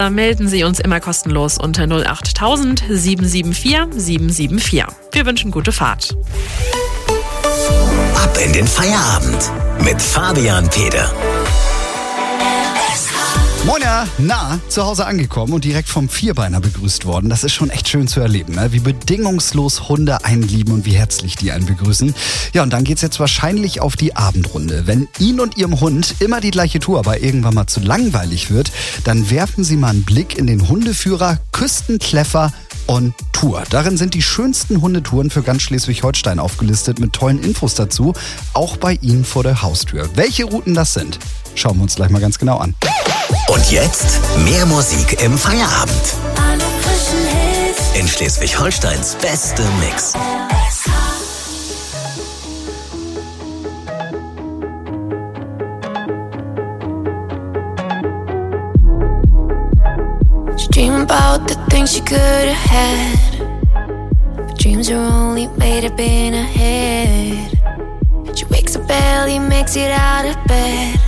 melden Sie uns immer kostenlos unter 08000 774 774. Wir wünschen gute Fahrt. Ab in den Feierabend mit Fabian Peder. Moin, zu Hause angekommen und direkt vom Vierbeiner begrüßt worden. Das ist schon echt schön zu erleben, ne? Wie bedingungslos Hunde einen lieben und wie herzlich die einen begrüßen. Ja, und dann geht's jetzt wahrscheinlich auf die Abendrunde. Wenn Ihnen und Ihrem Hund immer die gleiche Tour aber irgendwann mal zu langweilig wird, dann werfen Sie mal einen Blick in den Hundeführer Küstenkläffer on Tour. Darin sind die schönsten Hundetouren für ganz Schleswig-Holstein aufgelistet mit tollen Infos dazu, auch bei Ihnen vor der Haustür. Welche Routen das sind, schauen wir uns gleich mal ganz genau an. Und jetzt mehr Musik im Feierabend. In Schleswig-Holsteins beste Mix. She dream about the things she could have had, but dreams are only made up in her head. She wakes up early, makes it out of bed.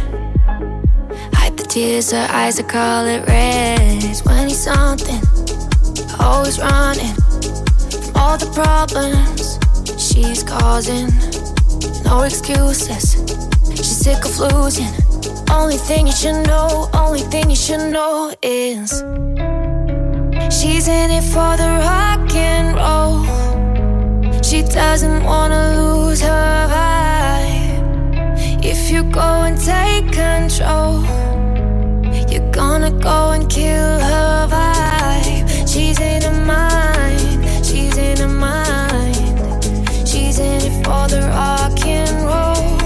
Tears, her eyes are color red. 20-something, always running from all the problems she's causing. No excuses, she's sick of losing. Only thing you should know, only thing you should know is she's in it for the rock and roll. She doesn't wanna lose her vibe. If you go and take control, you're gonna go and kill her vibe. She's in her mind, she's in her mind. She's in it for the rock and roll.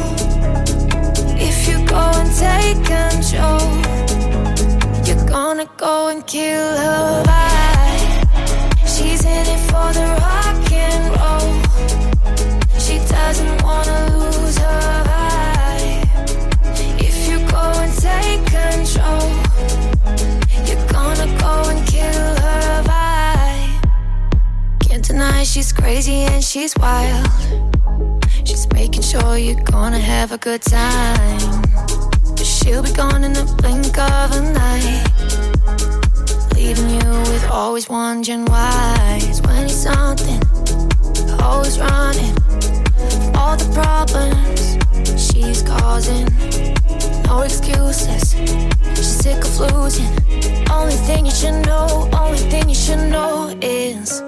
If you go and take control, you're gonna go and kill her vibe. She's in it for the rock and roll. She doesn't wanna lose her vibe. If you go and take control, you're gonna go and kill her vibe. Can't deny she's crazy and she's wild. She's making sure you're gonna have a good time, but she'll be gone in the blink of an eye, leaving you with always wondering why. 20-something, always running from all the problems she's causing. No excuses, she's sick of losing. Only thing you should know, only thing you should know is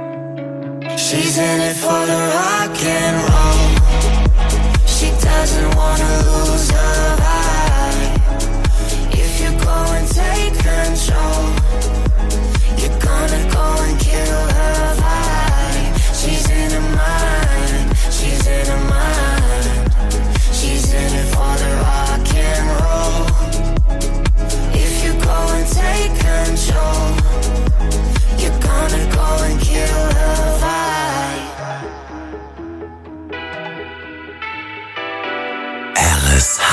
she's in it for the rock and roll. She doesn't wanna lose her vibe. If you go and take control, you're gonna go and kill her vibe. She's in her mind, she's in her mind. She's in it for the rock and roll. If you go and take control, you're gonna go and kill her vibe. RSH.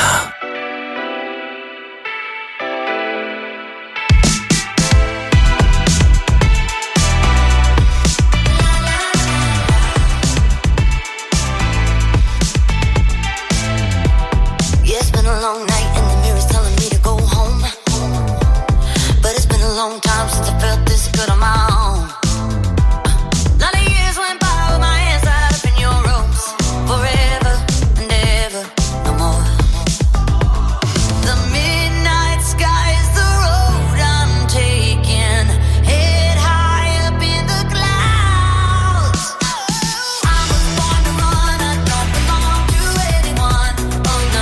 Long night and the mirror's telling me to go home, but it's been a long time since I felt this good on my own. Lot of years went by with my hands tied up in your ropes, forever and ever, no more. The midnight sky is the road I'm taking, head high up in the clouds. I was born to run, I don't belong to anyone, oh no.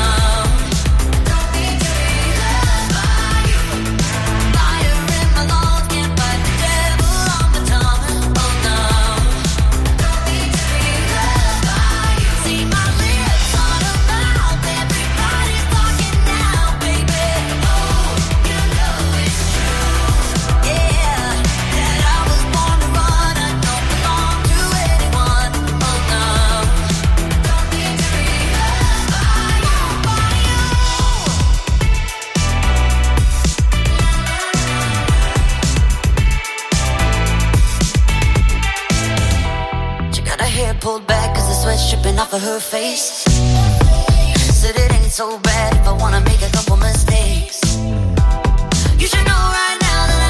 Pulled back cause the sweat's dripping off of her face. Said it ain't so bad if I wanna make a couple mistakes. You should know right now that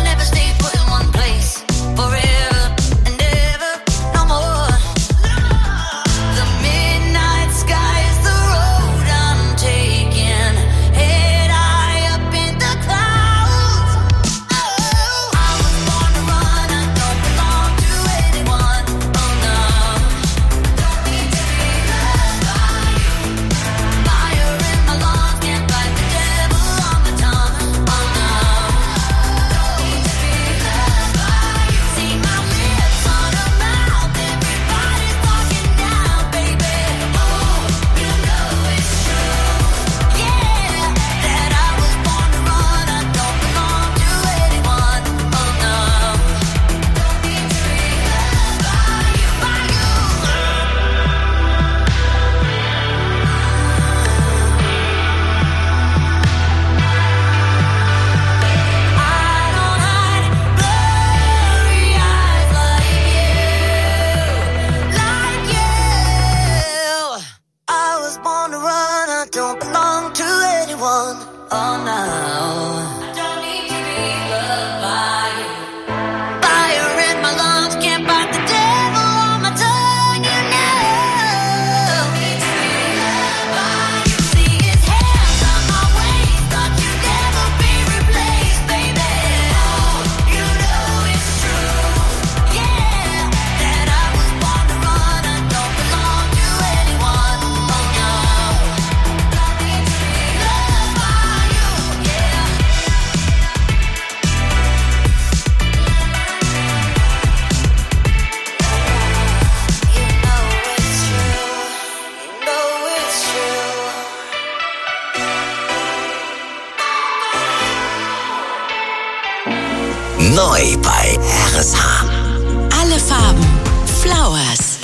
Neu bei RSH. Alle Farben. Flowers.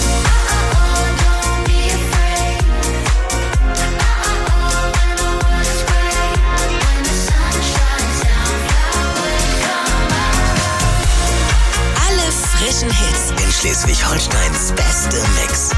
Alle frischen Hits. In Schleswig-Holsteins beste Mix.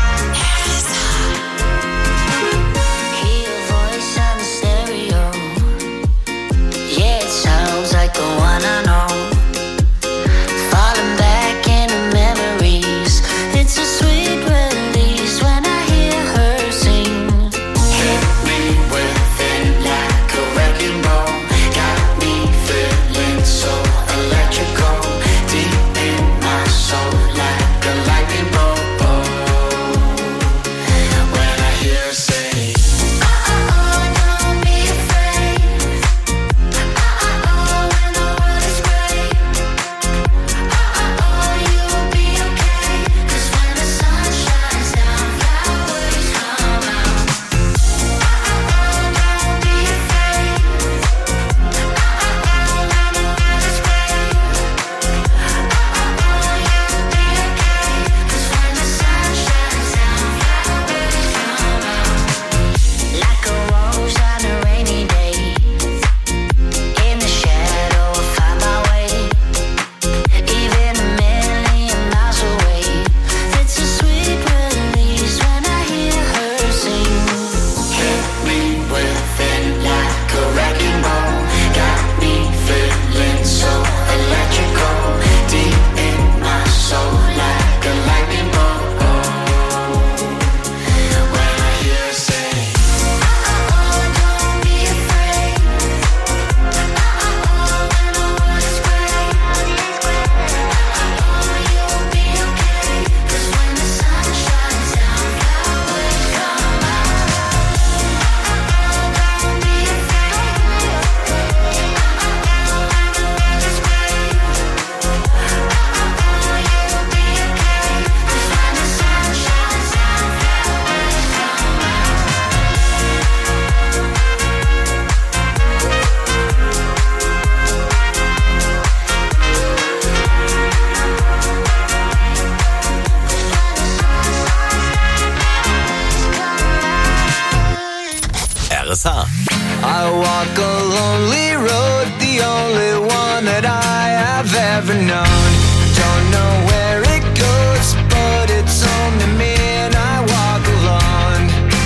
RSH. I walk a lonely road, the only one that I have ever known. Don't know where it goes, but it's home to me and I walk alone.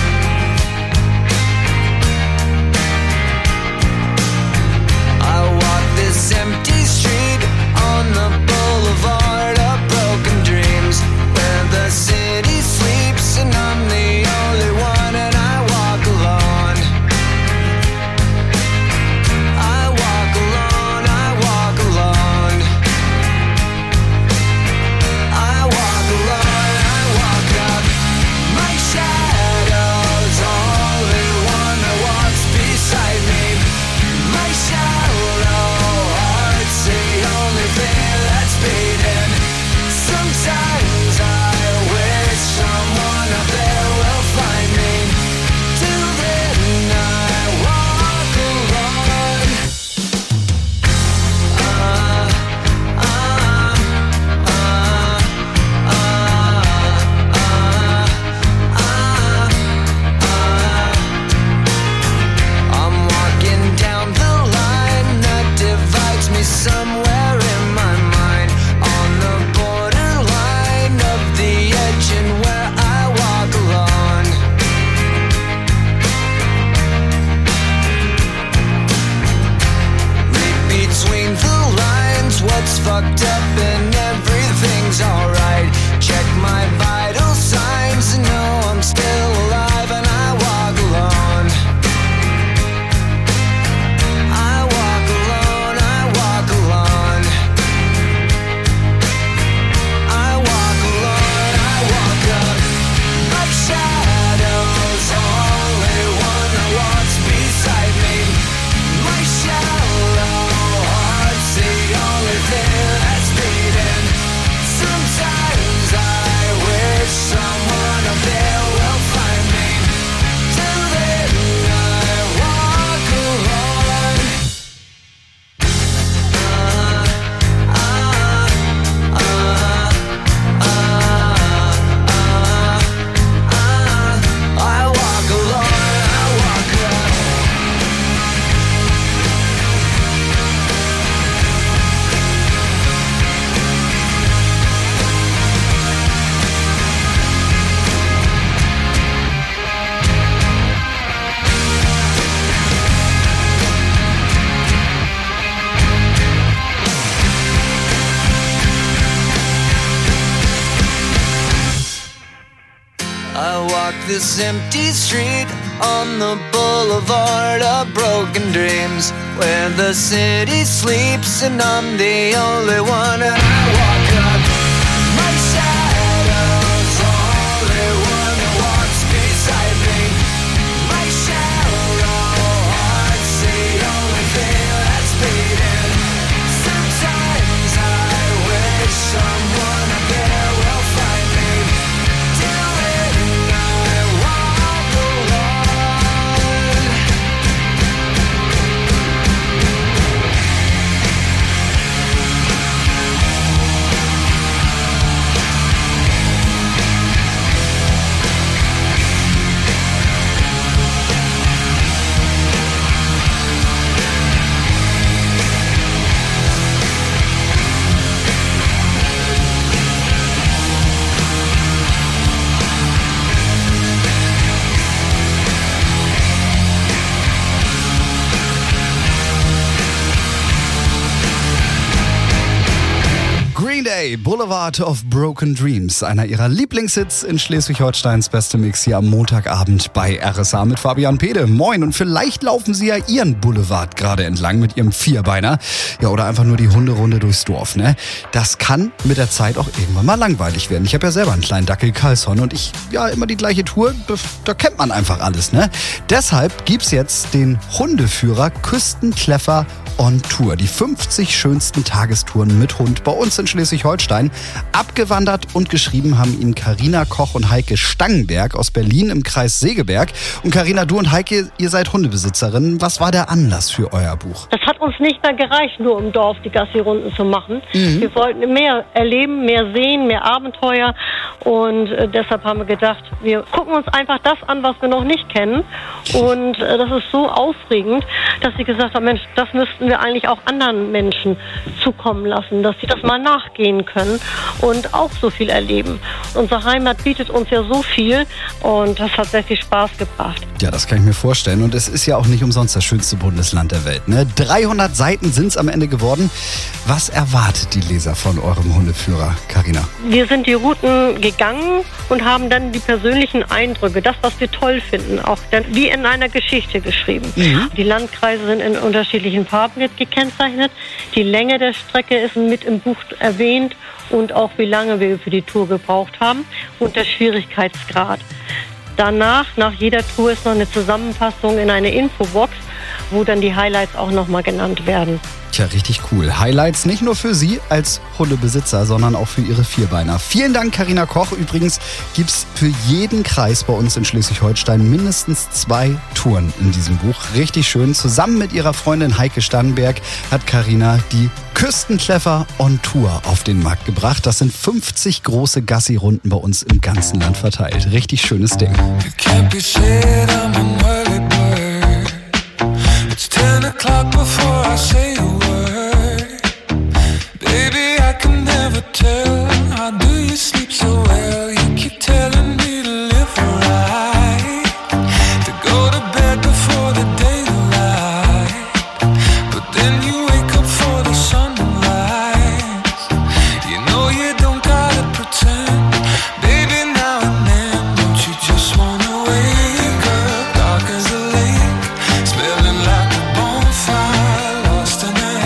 I walk this empty street on the boulevard of broken dreams, where the city sleeps and I'm the only one and I walk alone. I walk alone, I walk alone. I walk alone, I walk up. My shadow's only one that walks beside me. My shallow heart's the only thing that's beating. Sometimes I wish someone up there will find me. Till then I walk alone. I'm walking down the line that divides me somewhere in my mind, on the borderline of the edge and where I walk alone. Read between the lines what's fucked up and everything's alright. Check my vital signs and know I'm still alive and I walk alone. I walk alone, I walk alone. I walk alone, I walk up. My shadow's only one that walks beside me. My shallow heart's the only thing that's walk this empty street on the boulevard of broken dreams, where the city sleeps and I'm the only one. And I walk up, my shadow's the only one that walks beside me. My shallow heart's the only thing that's beating. Sometimes I wish someone up there will find me. Till then I walk alone. Green Day, Boulevard of Broken Dreams, einer ihrer Lieblingshits in Schleswig-Holsteins beste Mix hier am Montagabend bei RSA mit Fabian Pede. Moin, und vielleicht laufen Sie ja Ihren Boulevard gerade entlang mit Ihrem Vierbeiner. Ja, oder einfach nur die Hunderunde durchs Dorf, ne? Das kann mit der Zeit auch irgendwann mal langweilig werden. Ich habe ja selber einen kleinen Dackel Carlsson und immer die gleiche Tour, da kennt man einfach alles, ne? Deshalb gibt's jetzt den Hundeführer Küstenkleffer on Tour. Die 50 schönsten Tagestouren mit Hund bei uns in Schleswig-Holstein. Abgewandert und geschrieben haben ihn Carina Koch und Heike Stangenberg aus Berlin im Kreis Segeberg. Und Carina, du und Heike, ihr seid Hundebesitzerinnen. Was war der Anlass für euer Buch? Das hat uns nicht mehr gereicht, nur im Dorf die Gassi-Runden zu machen. Wir wollten mehr erleben, mehr sehen, mehr Abenteuer. Und deshalb haben wir gedacht, wir gucken uns einfach das an, was wir noch nicht kennen. Und das ist so aufregend, dass sie gesagt haben, Mensch, das müssten wir eigentlich auch anderen Menschen zukommen lassen, dass sie das mal nachgehen können und auch so viel erleben. Unsere Heimat bietet uns ja so viel und das hat sehr viel Spaß gebracht. Ja, das kann ich mir vorstellen. Und es ist ja auch nicht umsonst das schönste Bundesland der Welt, ne? 300 Seiten sind es am Ende geworden. Was erwartet die Leser von eurem Hundeführer, Carina? Wir sind die Routen gegangen und haben dann die persönlichen Eindrücke, das, was wir toll finden, auch dann wie in einer Geschichte geschrieben. Die Landkreise sind in unterschiedlichen Farben gekennzeichnet. Die Länge der Strecke ist mit im Buch erwähnt und auch wie lange wir für die Tour gebraucht haben und der Schwierigkeitsgrad. Danach, nach jeder Tour, ist noch eine Zusammenfassung in eine Infobox, wo dann die Highlights auch nochmal genannt werden. Tja, richtig cool. Highlights nicht nur für Sie als Hundebesitzer, sondern auch für Ihre Vierbeiner. Vielen Dank, Carina Koch. Übrigens gibt's für jeden Kreis bei uns in Schleswig-Holstein mindestens 2 Touren in diesem Buch. Richtig schön. Zusammen mit ihrer Freundin Heike Stangenberg hat Carina die Küstenkleffer on Tour auf den Markt gebracht. Das sind 50 große Gassi-Runden bei uns im ganzen Land verteilt. Richtig schönes Ding. It's 10 o'clock before I say a word. Baby, I can never tell. How do you sleep so well? You keep telling me to live right, to go to bed before the daylight. But then you wake up for the sunrise. You know you don't gotta pretend. Baby, now and then, don't you just wanna wake up dark as a lake, smelling like a bonfire, lost in a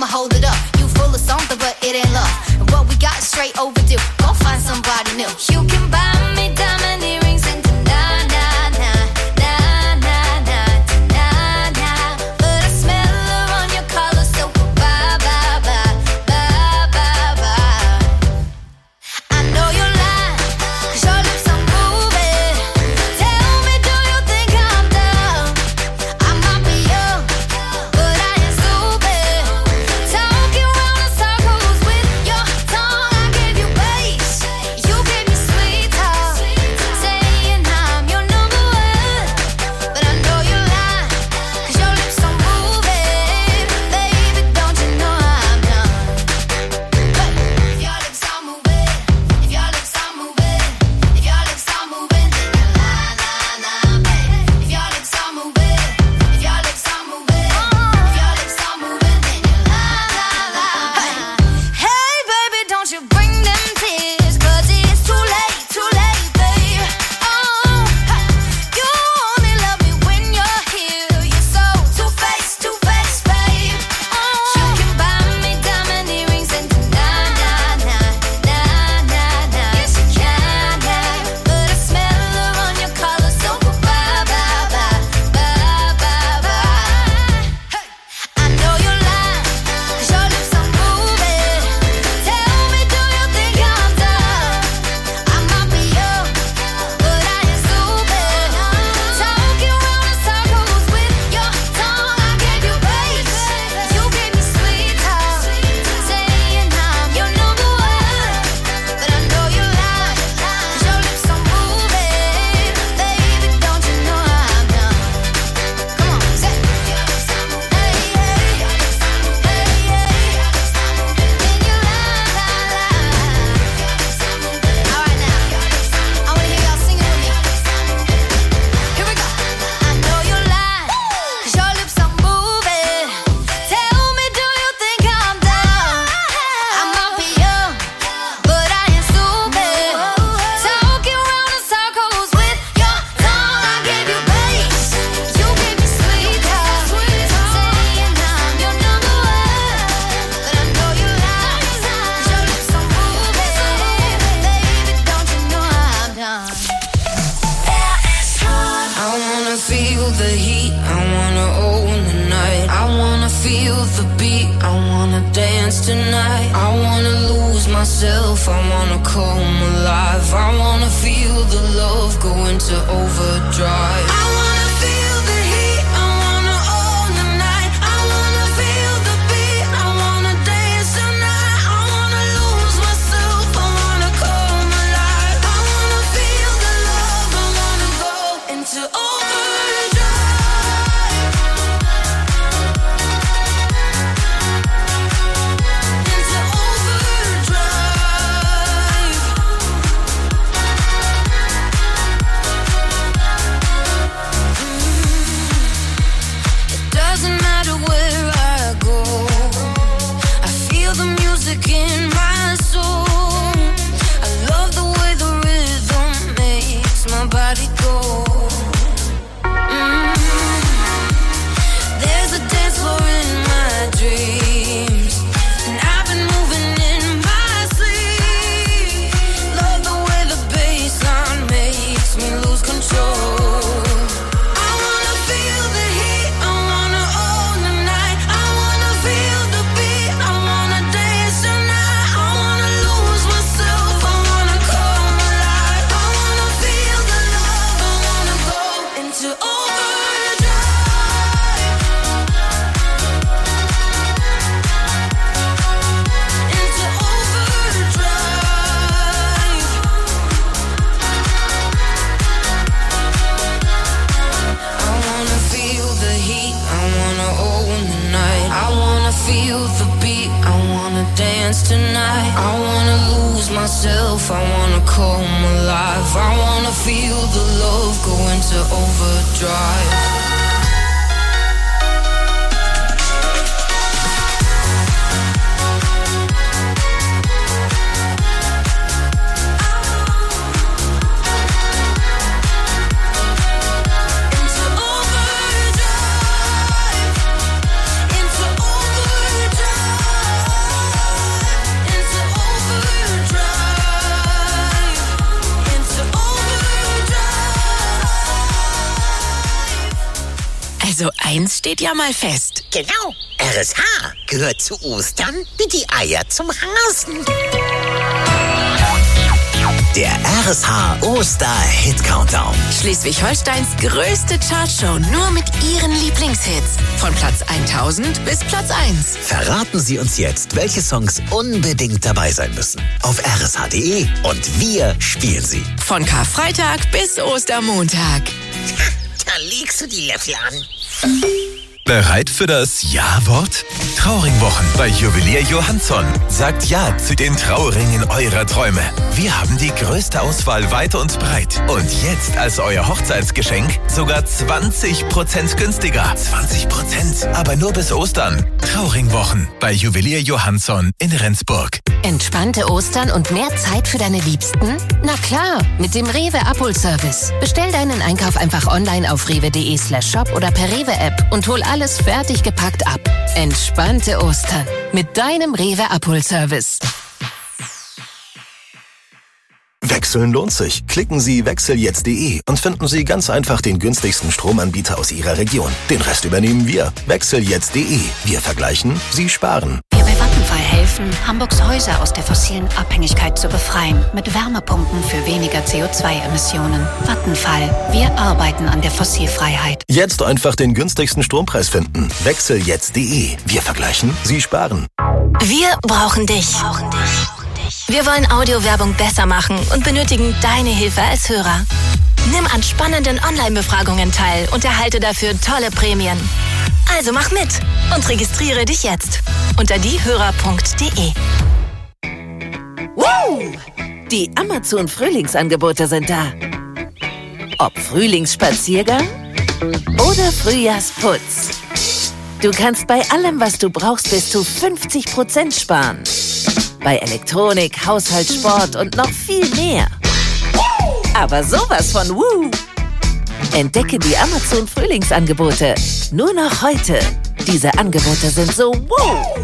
I'ma hold it up. You full of something, but it ain't love. And what we got is straight overdue. Go find somebody new. You can buy me diamond earrings and Also eins steht ja mal fest. Genau, RSH gehört zu Ostern wie die Eier zum Hasen. Der RSH Oster-Hit-Countdown. Schleswig-Holsteins größte Chartshow nur mit ihren Lieblingshits. Von Platz 1000 bis Platz 1. Verraten Sie uns jetzt, welche Songs unbedingt dabei sein müssen. Auf rsh.de und wir spielen sie. Von Karfreitag bis Ostermontag. Da legst du die Löffel an. Bereit für das Ja-Wort? Trauringwochen bei Juwelier Johansson. Sagt Ja zu den Trauringen eurer Träume. Wir haben die größte Auswahl weit und breit. Und jetzt als euer Hochzeitsgeschenk sogar 20% günstiger. 20%? Aber nur bis Ostern. Trauringwochen bei Juwelier Johansson in Rendsburg. Entspannte Ostern und mehr Zeit für deine Liebsten? Na klar, mit dem Rewe Abholservice. Bestell deinen Einkauf einfach online auf rewe.de/shop oder per Rewe-App und hol alles fertig gepackt ab. Entspannte Ostern mit deinem Rewe Abholservice. Wechseln lohnt sich. Klicken Sie wechseljetzt.de und finden Sie ganz einfach den günstigsten Stromanbieter aus Ihrer Region. Den Rest übernehmen wir. Wechseljetzt.de. Wir vergleichen, Sie sparen. Wir bei Vattenfall helfen, Hamburgs Häuser aus der fossilen Abhängigkeit zu befreien. Mit Wärmepumpen für weniger CO2-Emissionen. Vattenfall. Wir arbeiten an der Fossilfreiheit. Jetzt einfach den günstigsten Strompreis finden. Wechseljetzt.de. Wir vergleichen, Sie sparen. Wir brauchen dich. Wir wollen Audiowerbung besser machen und benötigen deine Hilfe als Hörer. Nimm an spannenden Online-Befragungen teil und erhalte dafür tolle Prämien. Also mach mit und registriere dich jetzt unter diehörer.de. Wow! Die Amazon-Frühlingsangebote sind da. Ob Frühlingsspaziergang oder Frühjahrsputz. Du kannst bei allem, was du brauchst, bis zu 50% sparen. Bei Elektronik, Haushalt, Sport und noch viel mehr. Aber sowas von Woo! Entdecke die Amazon Frühlingsangebote. Nur noch heute. Diese Angebote sind so wow!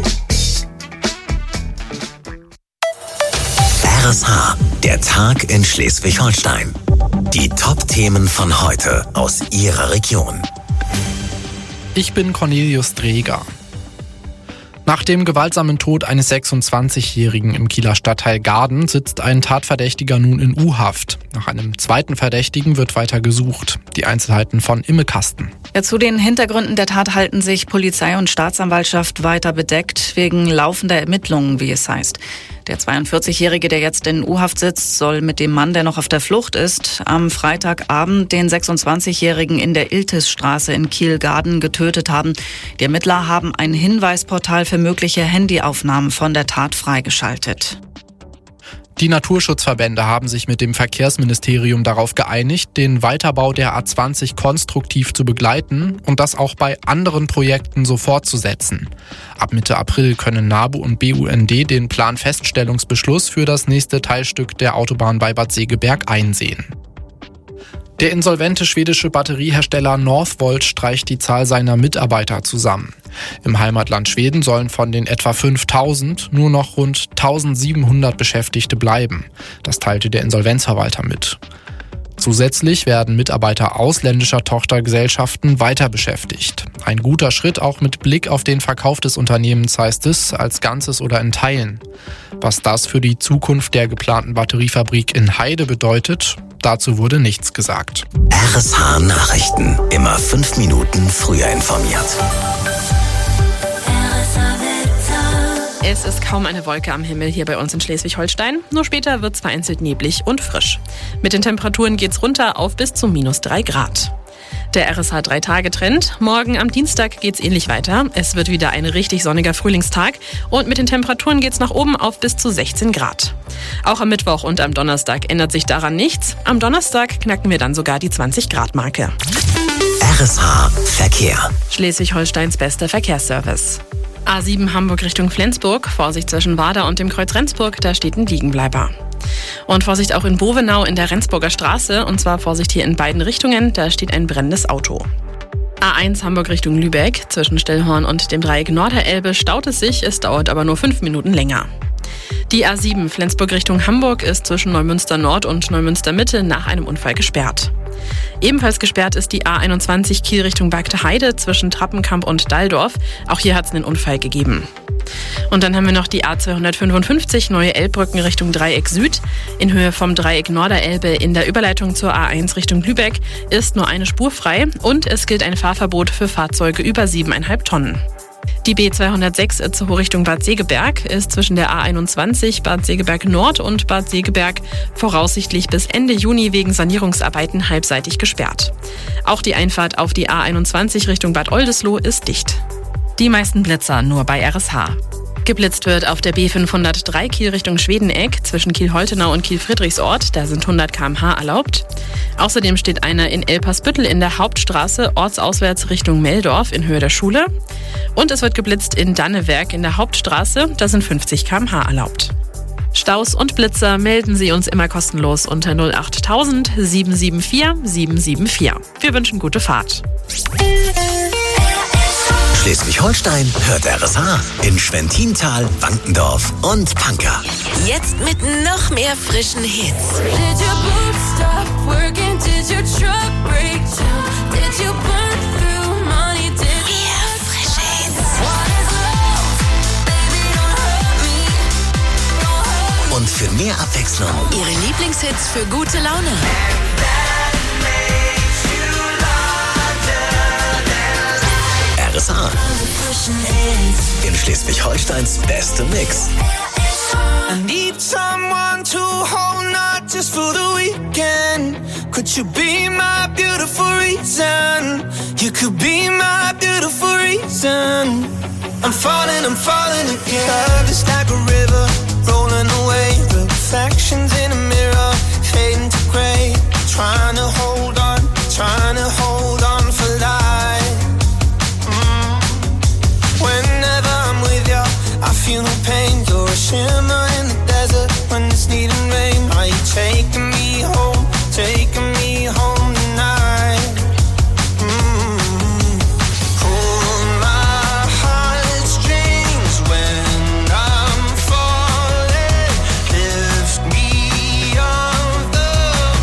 RSH, der Tag in Schleswig-Holstein. Die Top-Themen von heute aus Ihrer Region. Ich bin Cornelius Dreger. Nach dem gewaltsamen Tod eines 26-Jährigen im Kieler Stadtteil Gaden sitzt ein Tatverdächtiger nun in U-Haft. Nach einem zweiten Verdächtigen wird weiter gesucht. Die Einzelheiten von Imme Kasten. Ja, zu den Hintergründen der Tat halten sich Polizei und Staatsanwaltschaft weiter bedeckt, wegen laufender Ermittlungen, wie es heißt. Der 42-Jährige, der jetzt in U-Haft sitzt, soll mit dem Mann, der noch auf der Flucht ist, am Freitagabend den 26-Jährigen in der Iltisstraße in Kiel-Gaden getötet haben. Die Ermittler haben ein Hinweisportal für mögliche Handyaufnahmen von der Tat freigeschaltet. Die Naturschutzverbände haben sich mit dem Verkehrsministerium darauf geeinigt, den Weiterbau der A20 konstruktiv zu begleiten und das auch bei anderen Projekten so fortzusetzen. Ab Mitte April können NABU und BUND den Planfeststellungsbeschluss für das nächste Teilstück der Autobahn bei Bad Segeberg einsehen. Der insolvente schwedische Batteriehersteller Northvolt streicht die Zahl seiner Mitarbeiter zusammen. Im Heimatland Schweden sollen von den etwa 5.000 nur noch rund 1.700 Beschäftigte bleiben. Das teilte der Insolvenzverwalter mit. Zusätzlich werden Mitarbeiter ausländischer Tochtergesellschaften weiter beschäftigt. Ein guter Schritt auch mit Blick auf den Verkauf des Unternehmens, heißt es, als Ganzes oder in Teilen. Was das für die Zukunft der geplanten Batteriefabrik in Heide bedeutet, dazu wurde nichts gesagt. RSH Nachrichten. Immer 5 Minuten früher informiert. Es ist kaum eine Wolke am Himmel hier bei uns in Schleswig-Holstein. Nur später wird es vereinzelt neblig und frisch. Mit den Temperaturen geht's runter auf bis zu -3 Grad. Der RSH 3-Tage-Trend. Morgen am Dienstag geht's ähnlich weiter. Es wird wieder ein richtig sonniger Frühlingstag und mit den Temperaturen geht's nach oben auf bis zu 16 Grad. Auch am Mittwoch und am Donnerstag ändert sich daran nichts. Am Donnerstag knacken wir dann sogar die 20-Grad-Marke. RSH Verkehr. Schleswig-Holsteins bester Verkehrsservice. A7 Hamburg Richtung Flensburg. Vorsicht zwischen Wader und dem Kreuz Rendsburg, da steht ein Liegenbleiber. Und Vorsicht auch in Bovenau in der Rendsburger Straße. Und zwar Vorsicht hier in beiden Richtungen, da steht ein brennendes Auto. A1 Hamburg Richtung Lübeck. Zwischen Stellhorn und dem Dreieck Norderelbe staut es sich, es dauert aber nur 5 Minuten länger. Die A7 Flensburg Richtung Hamburg ist zwischen Neumünster Nord und Neumünster Mitte nach einem Unfall gesperrt. Ebenfalls gesperrt ist die A21 Kiel Richtung Bargteheide zwischen Trappenkamp und Dalldorf. Auch hier hat es einen Unfall gegeben. Und dann haben wir noch die A255 Neue Elbbrücken Richtung Dreieck Süd. In Höhe vom Dreieck Norderelbe in der Überleitung zur A1 Richtung Lübeck ist nur eine Spur frei und es gilt ein Fahrverbot für Fahrzeuge über 7,5 Tonnen. Die B206 Itzehoe Richtung Bad Segeberg ist zwischen der A21 Bad Segeberg Nord und Bad Segeberg voraussichtlich bis Ende Juni wegen Sanierungsarbeiten halbseitig gesperrt. Auch die Einfahrt auf die A21 Richtung Bad Oldesloe ist dicht. Die meisten Blitzer nur bei RSH. Geblitzt wird auf der B503 Kiel Richtung Schwedeneck zwischen Kiel-Holtenau und Kiel-Friedrichsort. Da sind 100 km/h erlaubt. Außerdem steht einer in Elpersbüttel in der Hauptstraße ortsauswärts Richtung Meldorf in Höhe der Schule. Und es wird geblitzt in Dannewerk in der Hauptstraße. Da sind 50 km/h erlaubt. Staus und Blitzer melden Sie uns immer kostenlos unter 08000 774 774. Wir wünschen gute Fahrt. Schleswig-Holstein hört RSH in Schwentintal, Wankendorf und Pankow. Jetzt mit noch mehr frischen Hits. Did your boots stop working? Did your truck break down? Did you burn through money? Did mehr frische Hits. Und für mehr Abwechslung Ihre Lieblingshits für gute Laune. RSH. In Schleswig-Holsteins beste Mix. I need someone to hold, not just for the weekend. Could you be my beautiful reason? You could be my beautiful reason. I'm falling again. Love is like a river, rolling away. Reflections in a mirror, fading to gray. Trying to hold on for life. Whenever I'm with you, I feel no pain. You're a shimmer in the desert when it's needing rain. Are you taking me home tonight? Pull my heartstrings when I'm falling. Lift me off the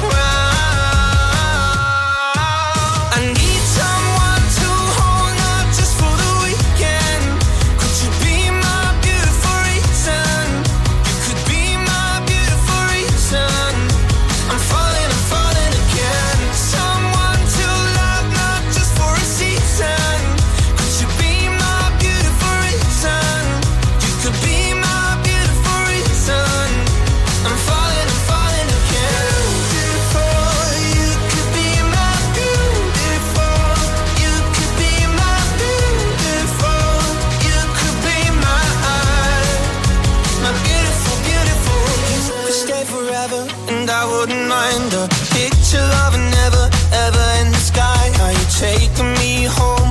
ground. I need someone to hold, not just for the weekend. Could you be my beautiful reason? You could be my beautiful reason. I'm falling again. Someone to love, not just for a season. Could you be my beautiful reason? You could be my beautiful reason. I'm falling again. Beautiful, you could be my beautiful. You could be my beautiful. You could be my beautiful, beautiful. You could stay forever, and I wouldn't mind a picture of a never, ever in the sky. Are you taking me home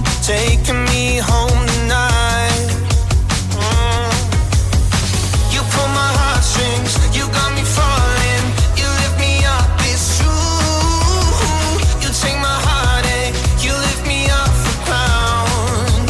tonight? You pull my heartstrings, you got me falling. You lift me up, it's true. You take my heartache, you lift me off the ground.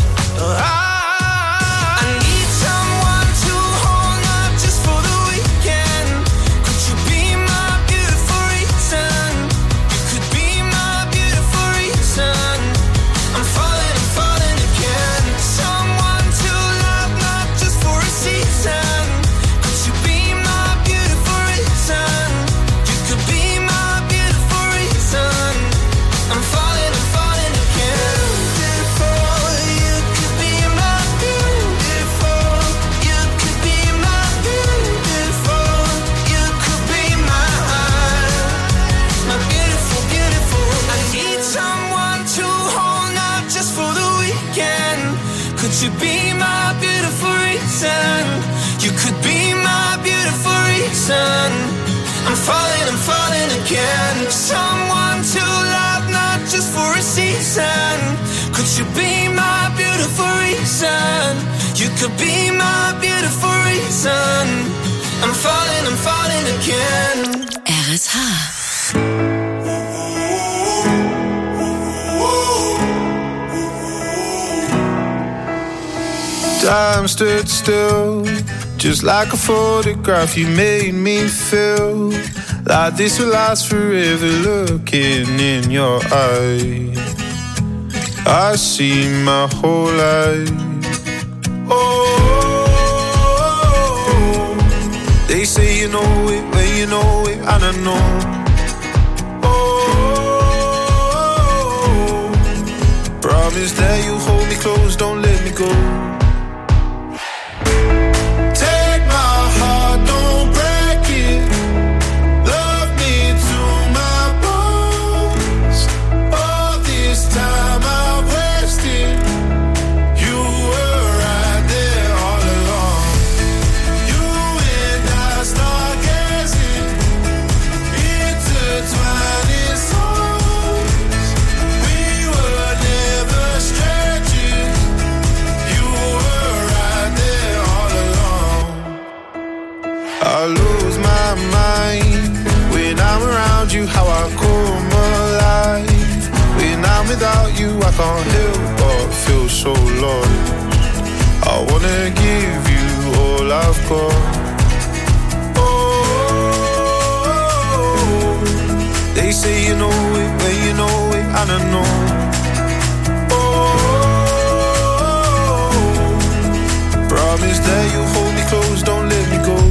I need someone to hold, not just for the weekend. Could you be my beautiful reason? You could be my beautiful reason. I'm falling again. Someone to love, not just for a season. Could you be my beautiful reason? You could be my beautiful reason. I'm falling again. Beautiful, you could be my beautiful. You could be my beautiful. You could be my beautiful, beautiful. I need someone to hold, not just for the weekend. Could you be my beautiful reason? You could be my beautiful reason. I'm falling again. Someone to love, not just for a season. Could you be my beautiful reason? You could be my beautiful reason. I'm falling again. RSH. Time stood still Just like a photograph, you made me feel like this will last forever. Looking in your eyes, I see my whole life. Oh, they say you know it when you know it, and I know. Oh, promise that you hold me close, don't let me go. How I come alive when I'm without you, I can't help but feel so lost. I wanna give you all I've got. Oh, they say you know it when you know it, and I know. Oh, promise that you'll hold me close, don't let me go.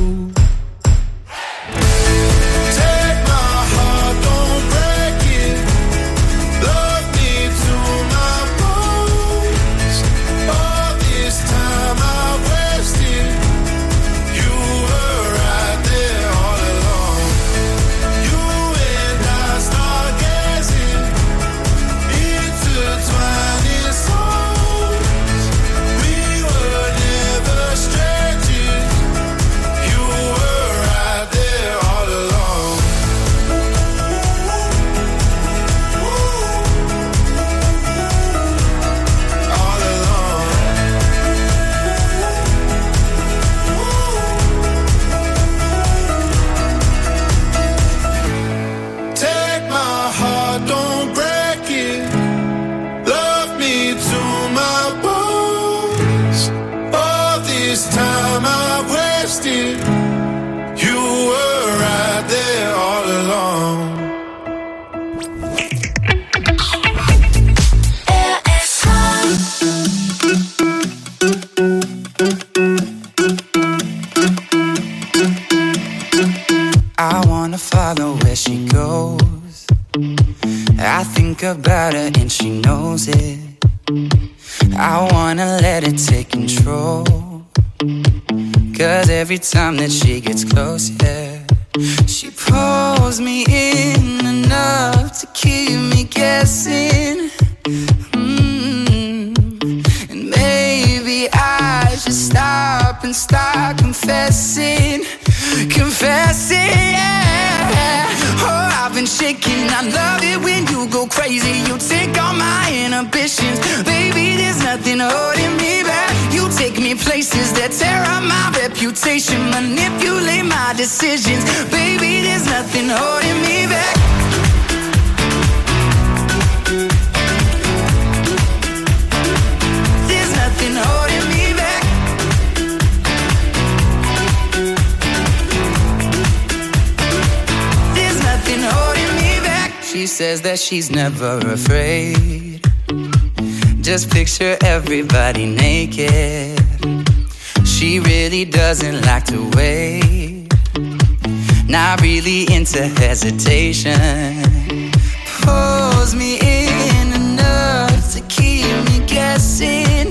About her and she knows it. I wanna let it take control, 'cause every time that she gets close, yeah, she pulls me in enough to keep me guessing. And maybe I should stop and start confessing, yeah. Oh, I've been shaking, I love it when you go crazy. You take all my inhibitions, baby, there's nothing holding me back. You take me places that tear up my reputation, manipulate my decisions, baby, there's nothing holding me back. There's nothing holding me back. There's nothing holding me back. She says that she's never afraid. Just picture everybody naked. She really doesn't like to wait. Not really into hesitation. Pulls me in enough to keep me guessing.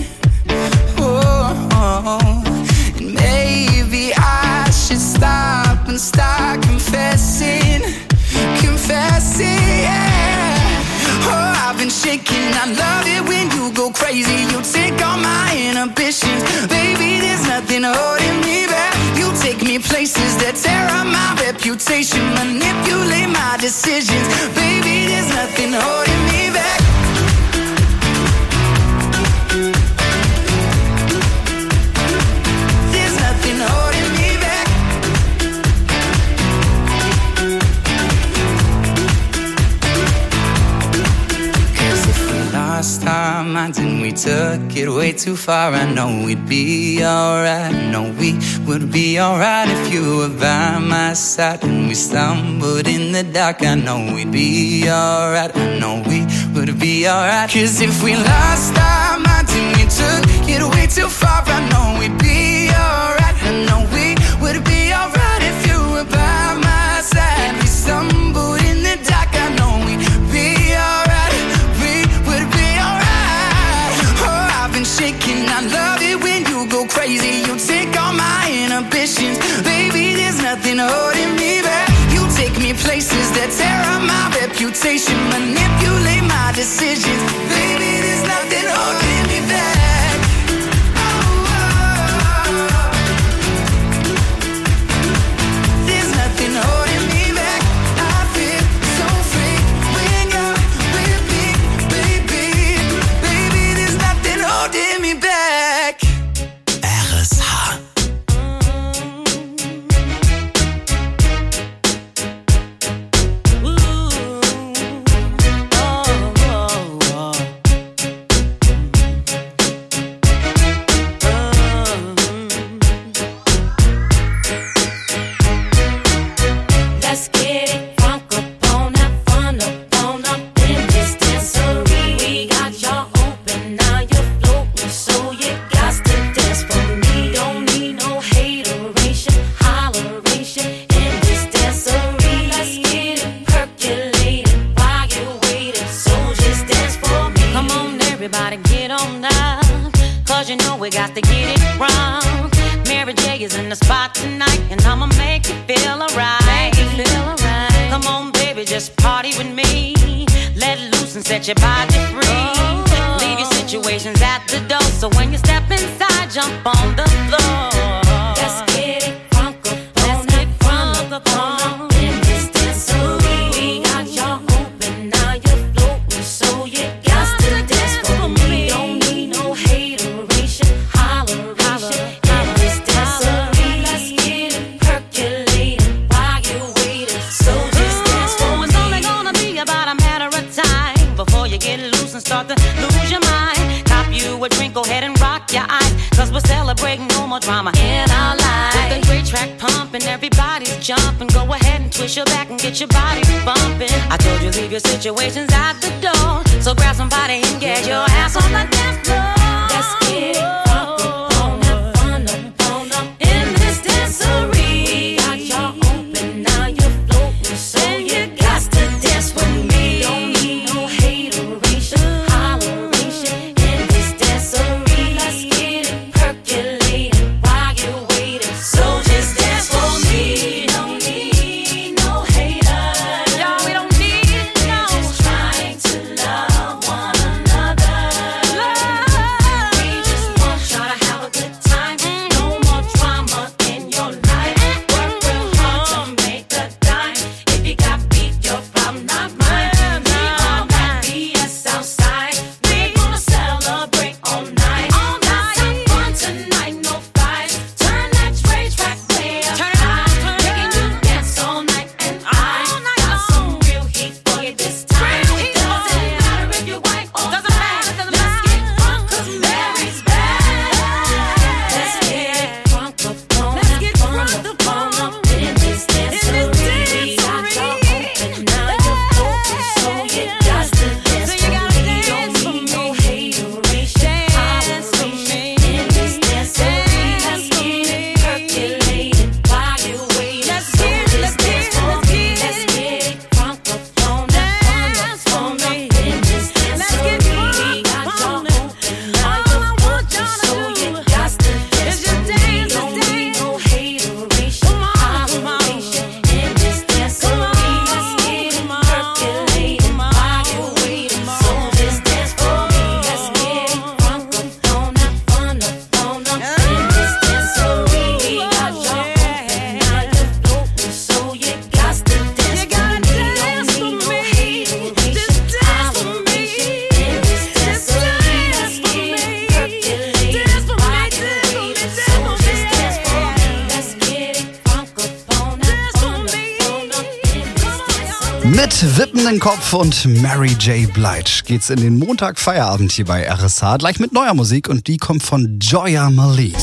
Oh, and maybe I should stop and start confessing, yeah. Oh, I've been shaking, I love it when you go crazy. You take all my inhibitions, baby, there's nothing holding me back. You take me places that tear up my reputation, manipulate my decisions, baby, there's nothing holding me took it way too far. I know we'd be alright. I know we would be alright if you were by my side. When we stumbled in the dark, I know we'd be alright. I know we would be alright. 'Cause if we lost our minds and we took it way too far, I know we'd be alright. I know we would be alright if you were by my side. We stumbled in the dark, I know we'd be alright. We would be alright. Oh, I've been shaking, I love it when you go crazy. You take all my inhibitions. Baby, there's nothing holding me back. You take me places that tear up my reputation, manipulate my decisions. Baby, there's nothing holding me back. There's nothing holding me back. I feel so free when you're with me, baby. Baby, there's nothing holding me back. RSH. Let's get it crunk up on, have fun up in this dancery. We got y'all open, now you're floating, so you got to dance for me. Don't need no hateration, holleration in this dancery. Let's get it percolated while you're waiting, so just dance for me. Come on, everybody, get on up, 'cause you know we got to get it wrong. Mary J is in the spot tonight, and I'ma make you feel alright. Come on, baby, just party with me. Let loose and set your body free. Leave your situations at the door, so when you step inside, jump on the floor. Let's get it crunk up on, in this dancery. We got y'all open, now you're floating, so you got to dance for me. Don't need no hateration, holleration in this dancery. Let's get it percolated while you're waiting, so just dance for me. It's only gonna be about a matter of time before you get loose and start to lose your mind. Cop you a drink, go ahead and rock your eyes, 'cause we're celebrating no more drama in our lives. With a great track pumping, everybody's jumping. Go ahead and twist your back and get your body bumping. I told you leave your situations at the door, so grab somebody and get your ass on the dance floor. Let's get it crunk up on, have fun up in this dancery. We got y'all open, now you're floating, so you got to dance with me. Don't need no hateration, holleration in this dancery. Let's get it percolated while you're waiting, so just dance for me. Don't need no haters, y'all, we don't need no. Just trying to love one another. Love Mit wippendem Kopf und Mary J. Blige geht's in den Montag-Feierabend hier bei RSH. Gleich mit neuer Musik und die kommt von Joya Malin.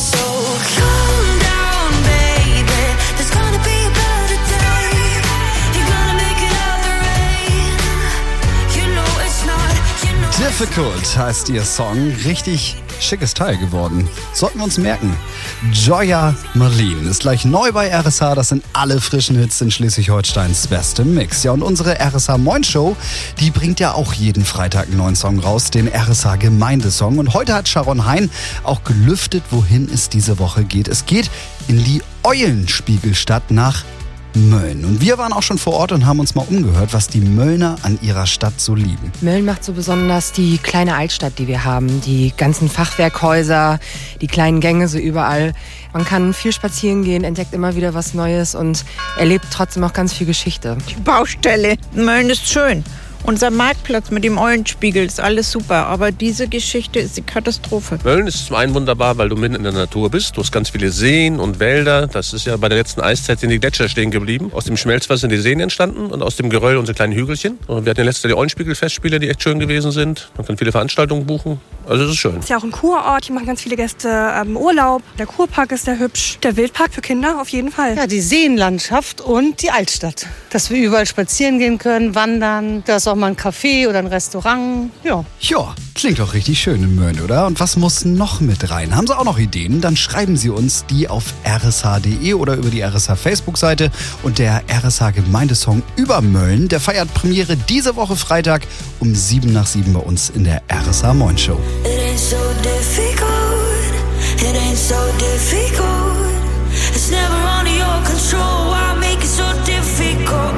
Difficult heißt ihr Song. Richtig schickes Teil geworden. Sollten wir uns merken. Joya Malin ist gleich neu bei RSH. Das sind alle frischen Hits in Schleswig-Holsteins bestem Mix. Ja, und unsere RSH Moin Show, die bringt ja auch jeden Freitag einen neuen Song raus, den RSH Gemeindesong. Und heute hat Sharon Hein auch gelüftet, wohin es diese Woche geht. Es geht in die Eulenspiegelstadt nach Mölln. Und wir waren auch schon vor Ort und haben uns mal umgehört, was die Möllner an ihrer Stadt so lieben. Mölln macht so besonders die kleine Altstadt, die wir haben. Die ganzen Fachwerkhäuser, die kleinen Gänge so überall. Man kann viel spazieren gehen, entdeckt immer wieder was Neues und erlebt trotzdem auch ganz viel Geschichte. Die Baustelle. Mölln ist schön. Unser Marktplatz mit dem Eulenspiegel ist alles super, aber diese Geschichte ist die Katastrophe. Mölln ist zum einen wunderbar, weil du mitten in der Natur bist. Du hast ganz viele Seen und Wälder. Das ist ja bei der letzten Eiszeit sind die Gletscher stehen geblieben. Aus dem Schmelzwasser sind die Seen entstanden und aus dem Geröll unsere kleinen Hügelchen. Und wir hatten ja letztes Jahr die Eulenspiegel-Festspiele, die echt schön gewesen sind. Man kann viele Veranstaltungen buchen. Also es ist schön. Es ist ja auch ein Kurort. Hier machen ganz viele Gäste Urlaub. Der Kurpark ist sehr hübsch. Der Wildpark für Kinder auf jeden Fall. Ja, die Seenlandschaft und die Altstadt. Dass wir überall spazieren gehen können, wandern. Da ist auch mal ein Café oder ein Restaurant. Ja. Ja, klingt doch richtig schön in Mölln, oder? Und was muss noch mit rein? Haben Sie auch noch Ideen? Dann schreiben Sie uns die auf rsh.de oder über die RSH Facebook-Seite. Und der RSH Gemeindesong über Mölln, der feiert Premiere diese Woche Freitag um 7:07 bei uns in der RSH Moin Show. It ain't so difficult. It ain't so difficult. It's never under your control. Why make it so difficult?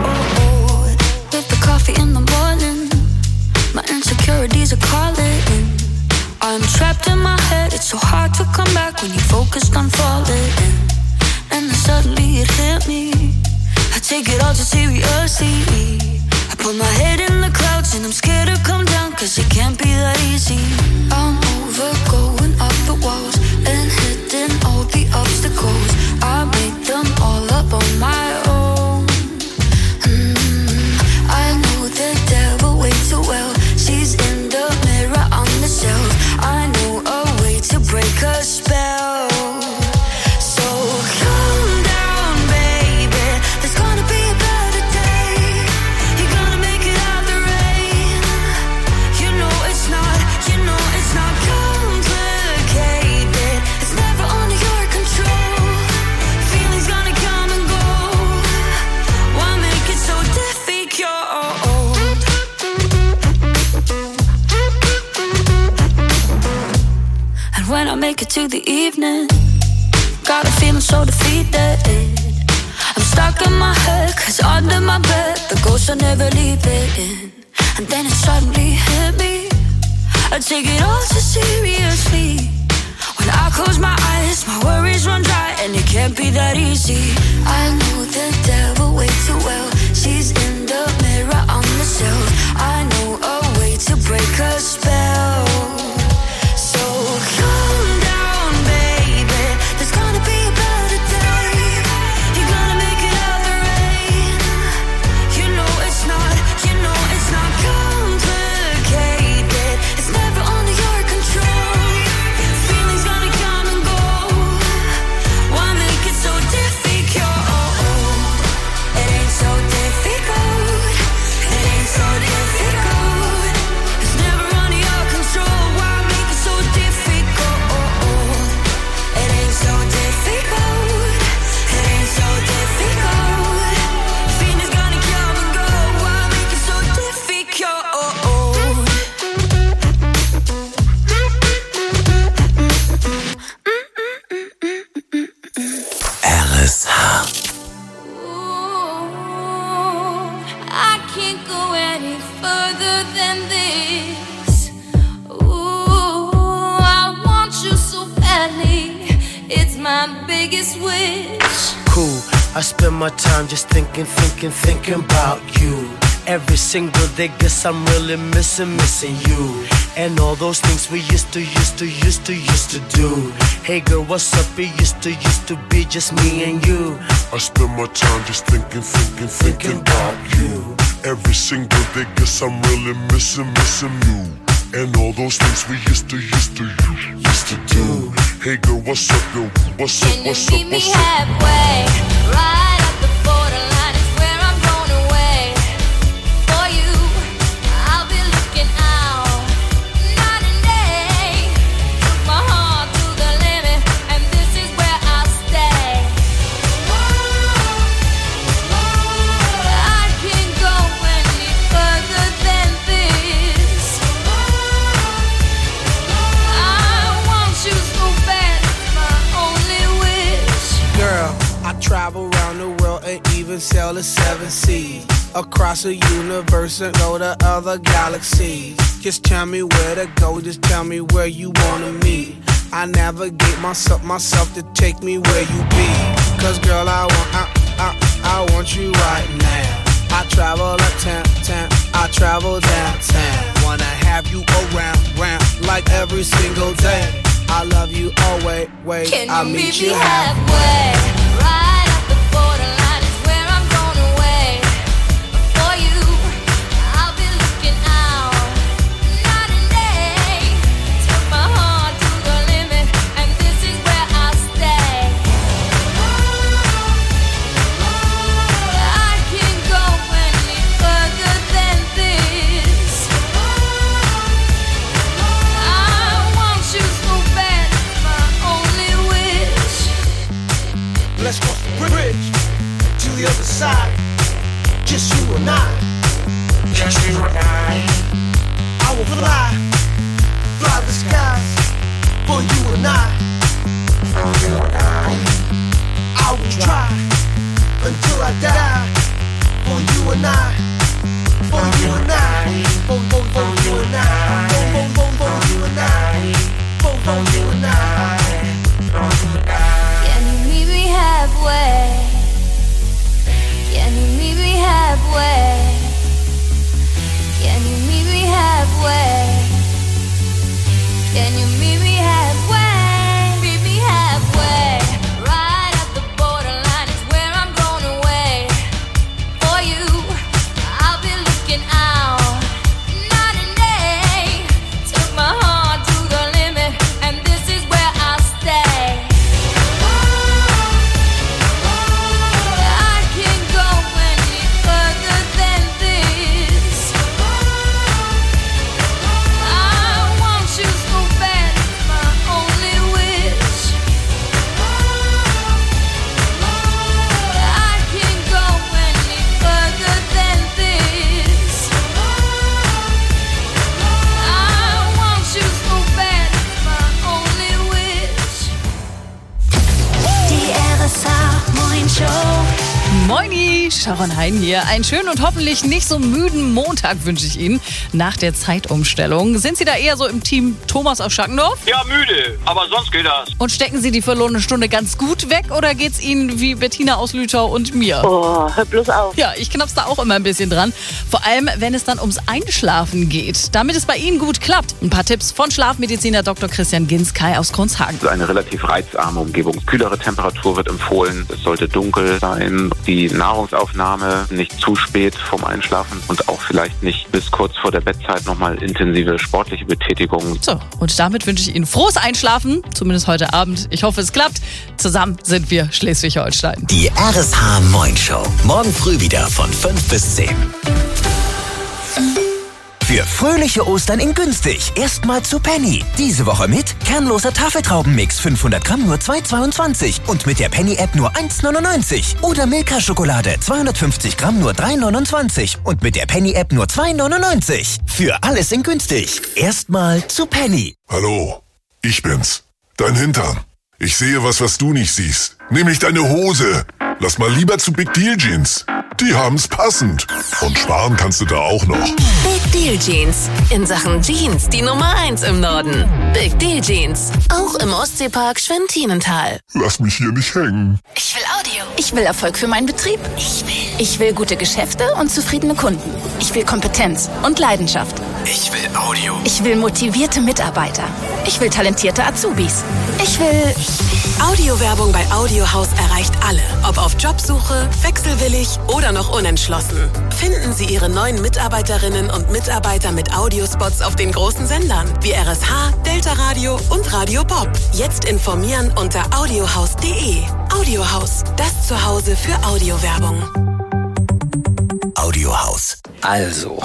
With the coffee in the morning, my insecurities are calling. I'm trapped in my head. It's so hard to come back when you're focused on falling. And then suddenly it hit me. I take it all too seriously. I put my head in the clouds and I'm scared to come down, cause it can't be that easy. I'm over going up the walls and hitting all the obstacles. I made them all up on my own. I know the devil way too well. She's in the mirror on the shelf. I know a way to break her spell. So calm down, baby. There's gonna be a better day. You're gonna make it out the rain. You know it's not complicated. It's never under your control. Feelings gonna come and go. Why make it so difficult? And when I make it to the evening, got a feeling so defeated. I'm stuck in my head, cause under my bed the ghosts are never leaving. And then it suddenly hit me, I take it all too seriously. When I close my eyes, my worries run dry, and it can't be that easy. I know the devil way too well. She's in the mirror on the shelf. I know a way to break her spell. So calm down, baby. There's gonna be a better day. You're gonna make it out the rain. You know it's not complicated. It's never under your control. Feelings gonna come and go. Why make it so difficult? It ain't so difficult. It ain't so difficult. It's never under your control. Why make it so difficult? It ain't so difficult. It ain't so difficult. Feelings gonna come and go. Why make it so difficult? RSH. I can't go any further than this. Ooh, I want you so badly. It's my biggest wish. Cool, I spend my time just thinking about you. Every single day, guess I'm really missing you. And all those things we used to do. Hey girl, what's up? It used to be just me and you. I spend my time just thinking about you. Every single day, guess I'm really missing you. And all those things we used to do. Hey girl, what's up, girl? What's up, what's up, what's up? Halfway, right at the borderline is where I'm going away. For you, I'll be looking out night and day. Took my heart to the limit, and this is where I'll stay. I can't go any further than this. I want you so bad, it's my only wish. Girl, I travel around the world and even sail the 7 seas. Across the universe and go to other galaxies. Just tell me where to go, just tell me where you wanna meet. I navigate myself to take me where you be. Cause girl, I want you right now. I travel uptown, I travel downtown. Wanna have you around, like every single day. I love you always, Can I'll you meet meet you me halfway. Right at the borderline is where I'm going away. For you, I'll be looking out night and day. Took my heart to the limit, and this is where I'll stay. I can't go any further than this. I want you so bad, it's my only wish. Let's cross the bridge to the other side. Just you and I. Just you and I will fly the skies for you and I. For you and I will try until I die. For you and I. For you and I. For you and I. For you and I. For you and I. Can you meet me halfway? Can you meet me halfway? Can you meet me halfway? Can you meet me halfway? Meet me halfway. Right at the borderline is where I'm going away. For you, I'll be looking out night and day. Took my heart to the limit, and this is where I'll stay. I can't go any further than this. I want you so bad, it's my only wish. I can't go any further than this. I want you so bad, it's my only wish. Die RSA Moin Show. Moini, Sharon Hein hier. Einen schönen und hoffentlich nicht so müden Montag wünsche ich Ihnen nach der Zeitumstellung. Sind Sie da eher so im Team Thomas aus Schackendorf? Ja, müde, aber sonst geht das. Und stecken Sie die verlorene Stunde ganz gut weg oder geht's Ihnen wie Bettina aus Lütau und mir? Oh, hör bloß auf. Ja, ich knapp's da auch immer ein bisschen dran. Vor allem, wenn es dann ums Einschlafen geht. Damit es bei Ihnen gut klappt. Ein paar Tipps von Schlafmediziner Dr. Christian Ginskay aus Kronshagen. Also eine relativ reizarme Umgebung. Kühlere Temperatur wird empfohlen. Es sollte dunkel sein. Die Nahrungsaufnahme nicht zu spät vorm Einschlafen und auch vielleicht nicht bis kurz vor der Bettzeit nochmal intensive sportliche Betätigung. So, und damit wünsche ich Ihnen frohes Einschlafen, zumindest heute Abend. Ich hoffe, es klappt. Zusammen sind wir Schleswig-Holstein. Die RSH Moin Show. Morgen früh wieder von 5 bis 10. Für fröhliche Ostern in günstig. Erstmal zu Penny. Diese Woche mit kernloser Tafeltraubenmix 500 Gramm nur 2,22 und mit der Penny-App nur 1,99. Oder Milka-Schokolade 250 Gramm nur 3,29 und mit der Penny-App nur 2,99. Für alles in günstig. Erstmal zu Penny. Hallo, ich bin's. Dein Hintern. Ich sehe was du nicht siehst. Nämlich deine Hose. Lass mal lieber zu Big Deal Jeans. Die haben's passend. Und sparen kannst du da auch noch. Big Deal Jeans. In Sachen Jeans die Nummer 1 im Norden. Big Deal Jeans. Auch im Ostseepark Schwentinental. Lass mich hier nicht hängen. Ich will Audio. Ich will Erfolg für meinen Betrieb. Ich will gute Geschäfte und zufriedene Kunden. Ich will Kompetenz und Leidenschaft. Ich will Audio. Ich will motivierte Mitarbeiter. Ich will talentierte Azubis. Ich will Audiowerbung bei Audiohaus erreicht alle. Ob auf Jobsuche, wechselwillig oder noch unentschlossen. Finden Sie Ihre neuen Mitarbeiterinnen und Mitarbeiter mit Audiospots auf den großen Sendern wie RSH, Delta Radio und Radio Bob. Jetzt informieren unter audiohaus.de. Audiohaus, das Zuhause für Audiowerbung. Audiohaus. Also,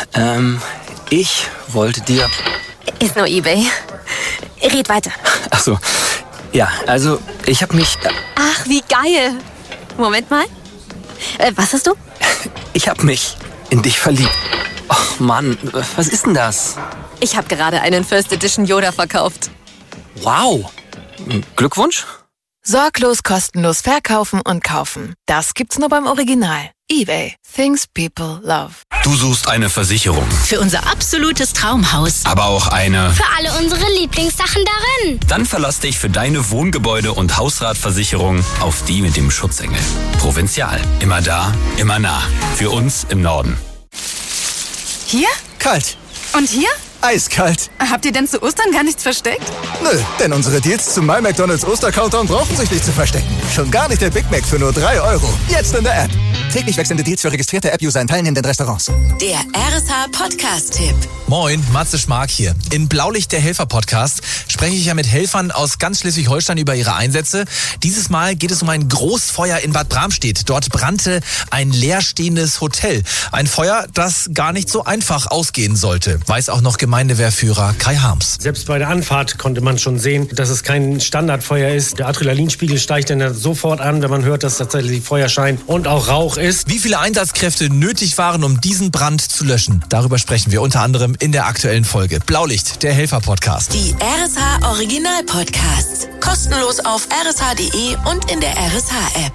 ich wollte dir... Ist nur eBay. Red weiter. Ach so. Ja, also ich habe mich... Ach, wie geil. Moment mal. Was hast du? Ich habe mich in dich verliebt. Oh Mann, was ist denn das? Ich habe gerade einen First Edition Yoda verkauft. Wow. Glückwunsch. Sorglos kostenlos verkaufen und kaufen. Das gibt's nur beim Original. eBay. Things people love. Du suchst eine Versicherung, Für unser absolutes Traumhaus. aber auch eine... Für alle unsere Lieblingssachen darin. Dann verlass dich für deine Wohngebäude- und Hausratversicherung auf die mit dem Schutzengel. Provinzial. Immer da, immer nah. Für uns im Norden. Hier? Kalt. Und hier? Eiskalt. Habt ihr denn zu Ostern gar nichts versteckt? Nö, denn unsere Deals zum My McDonald's Oster-Countdown brauchen sich nicht zu verstecken. Schon gar nicht der Big Mac für nur 3 €. Jetzt in der App. Täglich wechselnde Deals für registrierte App-User in teilnehmenden Restaurants. Der RSH Podcast-Tipp. Moin, Matze Schmark hier. In Blaulicht der Helfer-Podcast spreche ich ja mit Helfern aus ganz Schleswig-Holstein über ihre Einsätze. Dieses Mal geht es um ein Großfeuer in Bad Bramstedt. Dort brannte ein leerstehendes Hotel. Ein Feuer, das gar nicht so einfach ausgehen sollte, weiß auch noch Gemeindewehrführer Kai Harms. Selbst bei der Anfahrt konnte man schon sehen, dass es kein Standardfeuer ist. Der Adrenalinspiegel steigt dann sofort an, wenn man hört, dass tatsächlich Feuerschein und auch Rauch ist. Wie viele Einsatzkräfte nötig waren, um diesen Brand zu löschen, darüber sprechen wir unter anderem in der aktuellen Folge. Blaulicht, der Helfer-Podcast. Die RSH Original-Podcasts. Kostenlos auf rsh.de und in der RSH-App.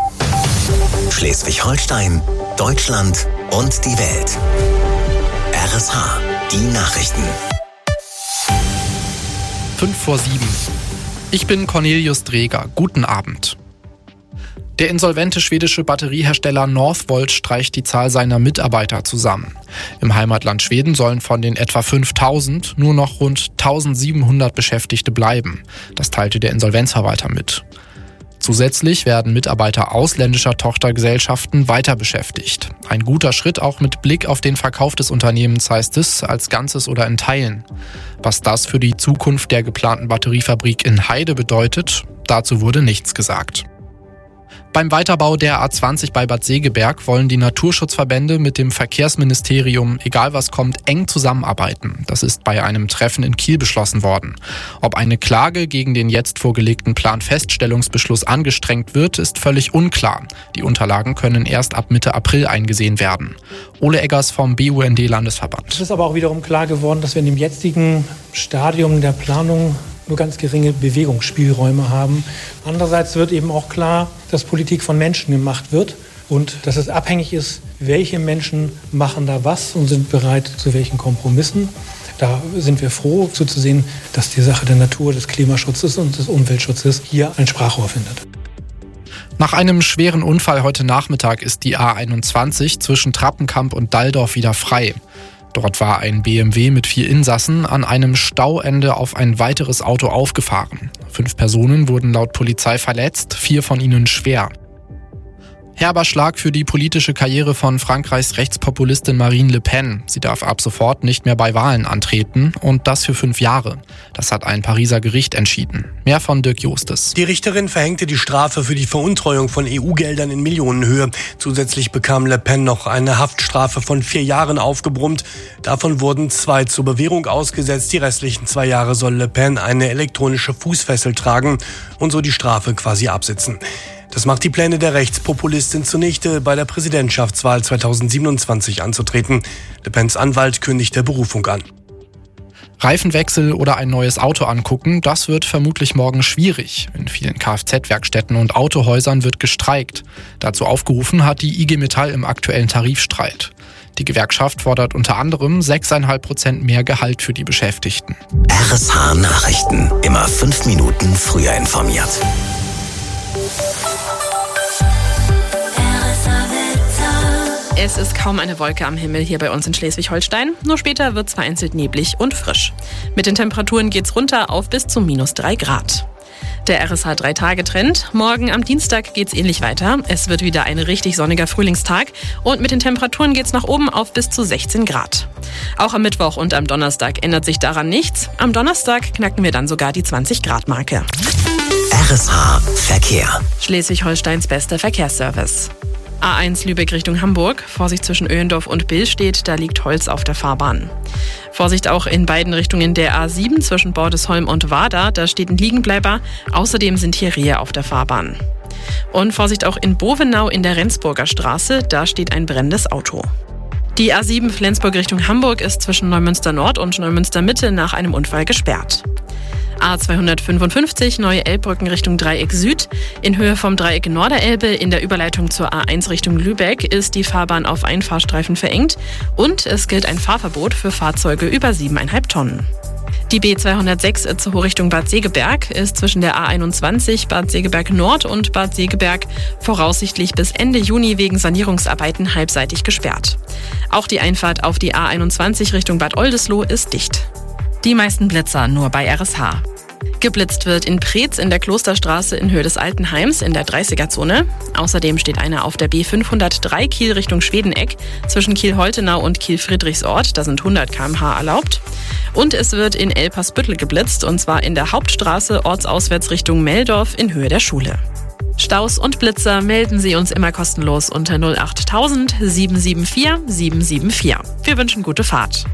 Schleswig-Holstein, Deutschland und die Welt. RSH, die Nachrichten. 5:07. Ich bin Cornelius Dreger. Guten Abend. Der insolvente schwedische Batteriehersteller Northvolt streicht die Zahl seiner Mitarbeiter zusammen. Im Heimatland Schweden sollen von den etwa 5.000 nur noch rund 1.700 Beschäftigte bleiben. Das teilte der Insolvenzverwalter mit. Zusätzlich werden Mitarbeiter ausländischer Tochtergesellschaften weiter beschäftigt. Ein guter Schritt auch mit Blick auf den Verkauf des Unternehmens, heißt es, als Ganzes oder in Teilen. Was das für die Zukunft der geplanten Batteriefabrik in Heide bedeutet, dazu wurde nichts gesagt. Beim Weiterbau der A20 bei Bad Segeberg wollen die Naturschutzverbände mit dem Verkehrsministerium, egal was kommt, eng zusammenarbeiten. Das ist bei einem Treffen in Kiel beschlossen worden. Ob eine Klage gegen den jetzt vorgelegten Planfeststellungsbeschluss angestrengt wird, ist völlig unklar. Die Unterlagen können erst ab Mitte April eingesehen werden. Ole Eggers vom BUND-Landesverband. Es ist aber auch wiederum klar geworden, dass wir in dem jetzigen Stadium der Planung nur ganz geringe Bewegungsspielräume haben. Andererseits wird eben auch klar, dass Politik von Menschen gemacht wird und dass es abhängig ist, welche Menschen machen da was und sind bereit zu welchen Kompromissen. Da sind wir froh, so zu sehen, dass die Sache der Natur, des Klimaschutzes und des Umweltschutzes hier ein Sprachrohr findet. Nach einem schweren Unfall heute Nachmittag ist die A21 zwischen Trappenkamp und Dalldorf wieder frei. Dort war ein BMW mit 4 Insassen an einem Stauende auf ein weiteres Auto aufgefahren. 5 Personen wurden laut Polizei verletzt, 4 von ihnen schwer. Herber Schlag für die politische Karriere von Frankreichs Rechtspopulistin Marine Le Pen. Sie darf ab sofort nicht mehr bei Wahlen antreten und das für 5 Jahre. Das hat ein Pariser Gericht entschieden. Mehr von Dirk Justes. Die Richterin verhängte die Strafe für die Veruntreuung von EU-Geldern in Millionenhöhe. Zusätzlich bekam Le Pen noch eine Haftstrafe von 4 Jahren aufgebrummt. Davon wurden 2 zur Bewährung ausgesetzt. Die restlichen 2 Jahre soll Le Pen eine elektronische Fußfessel tragen und so die Strafe quasi absitzen. Das macht die Pläne der Rechtspopulistin zunichte, bei der Präsidentschaftswahl 2027 anzutreten. Le Pens Anwalt kündigte Berufung an. Reifenwechsel oder ein neues Auto angucken, das wird vermutlich morgen schwierig. In vielen Kfz-Werkstätten und Autohäusern wird gestreikt. Dazu aufgerufen hat die IG Metall im aktuellen Tarifstreit. Die Gewerkschaft fordert unter anderem 6,5% mehr Gehalt für die Beschäftigten. RSH Nachrichten. Immer 5 Minuten früher informiert. Es ist kaum eine Wolke am Himmel hier bei uns in Schleswig-Holstein. Nur später wird es vereinzelt neblig und frisch. Mit den Temperaturen geht's runter auf bis zu -3 Grad. Der RSH 3-Tage-Trend. Morgen am Dienstag geht's ähnlich weiter. Es wird wieder ein richtig sonniger Frühlingstag und mit den Temperaturen geht's nach oben auf bis zu 16 Grad. Auch am Mittwoch und am Donnerstag ändert sich daran nichts. Am Donnerstag knacken wir dann sogar die 20-Grad-Marke. RSH Verkehr. Schleswig-Holsteins bester Verkehrsservice. A1 Lübeck Richtung Hamburg. Vorsicht zwischen Öhendorf und Billstedt, da liegt Holz auf der Fahrbahn. Vorsicht auch in beiden Richtungen der A7 zwischen Bordesholm und Wada, da steht ein Liegenbleiber. Außerdem sind hier Rehe auf der Fahrbahn. Und Vorsicht auch in Bovenau in der Rendsburger Straße, da steht ein brennendes Auto. Die A7 Flensburg Richtung Hamburg ist zwischen Neumünster Nord und Neumünster Mitte nach einem Unfall gesperrt. A255 Neue Elbbrücken Richtung Dreieck Süd. In Höhe vom Dreieck Norderelbe in der Überleitung zur A1 Richtung Lübeck ist die Fahrbahn auf Einfahrstreifen verengt und es gilt ein Fahrverbot für Fahrzeuge über 7,5 Tonnen. Die B206 Itzehoe Richtung Bad Segeberg ist zwischen der A21 Bad Segeberg Nord und Bad Segeberg voraussichtlich bis Ende Juni wegen Sanierungsarbeiten halbseitig gesperrt. Auch die Einfahrt auf die A21 Richtung Bad Oldesloe ist dicht. Die meisten Blitzer nur bei RSH. Geblitzt wird in Preetz in der Klosterstraße in Höhe des Altenheims in der 30er-Zone. Außerdem steht einer auf der B503 Kiel Richtung Schwedeneck zwischen Kiel-Holtenau und Kiel-Friedrichsort. Da sind 100 km/h erlaubt. Und es wird in Elpersbüttel geblitzt und zwar in der Hauptstraße ortsauswärts Richtung Meldorf in Höhe der Schule. Staus und Blitzer melden Sie uns immer kostenlos unter 08000 774 774. Wir wünschen gute Fahrt.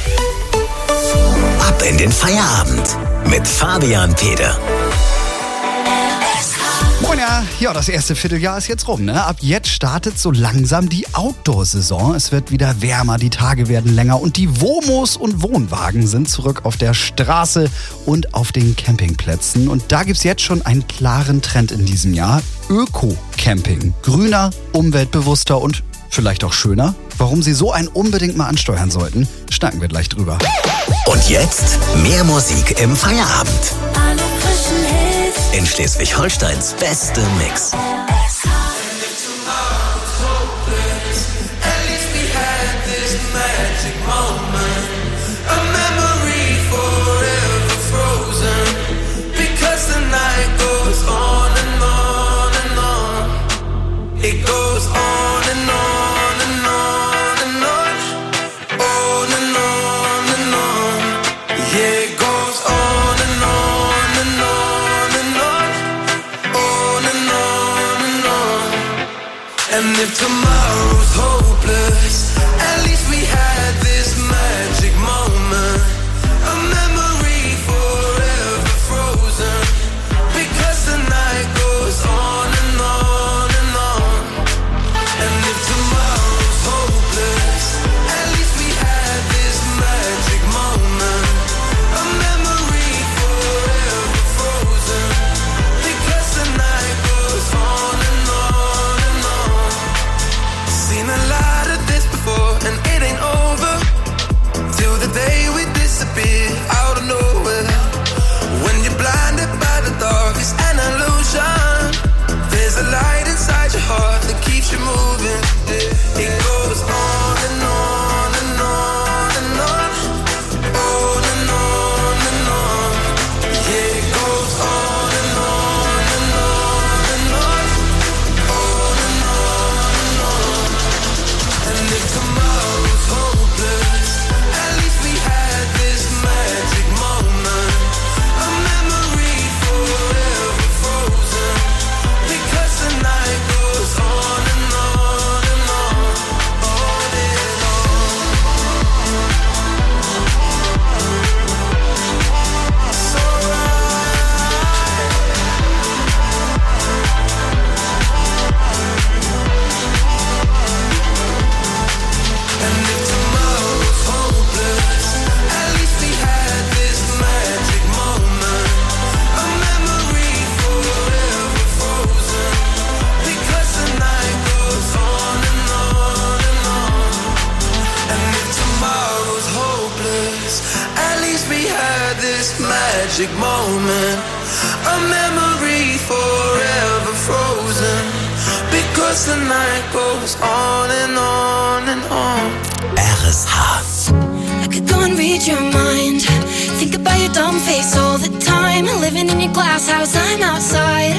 Ab in den Feierabend mit Fabian Pede. Moin ja, das erste Vierteljahr ist jetzt rum, ne? Ab jetzt startet so langsam die Outdoor-Saison. Es wird wieder wärmer, die Tage werden länger und die Womos und Wohnwagen sind zurück auf der Straße und auf den Campingplätzen. Und da gibt's jetzt schon einen klaren Trend in diesem Jahr. Öko-Camping. Grüner, umweltbewusster und vielleicht auch schöner. Warum Sie so einen unbedingt mal ansteuern sollten, schnacken wir gleich drüber. Und jetzt mehr Musik im Feierabend. In Schleswig-Holsteins beste Mix. And if tomorrow's hopeless, at least we had this magic moment. A memory forever frozen, because the night goes on and on and on. And if tomorrow's hopeless, at least we had this magic moment. A memory forever frozen, because the night goes on and on and on. Seen a lot of this before, and it ain't over till the day we disappear out of nowhere. When you're blinded by the dark, it's an illusion. There's a light inside your heart that keeps you moving. It goes on and on and on and on, on and on and on. Yeah, it goes on and on and on and on, on and on and on. And if tomorrow's hopeless, at least we had this magic moment. A memory forever frozen, because the night goes on and on and on, on and on. It's alright. And if tomorrow's hopeless, at least we had this magic moment. A memory forever frozen, because the night goes on and on and on. And if tomorrow's hopeless, at least we had this magic moment. A memory forever frozen, because the night goes on and on and on. RSH. I could go and read your mind, think about your dumb face all the time. Living in your glass house, I'm outside.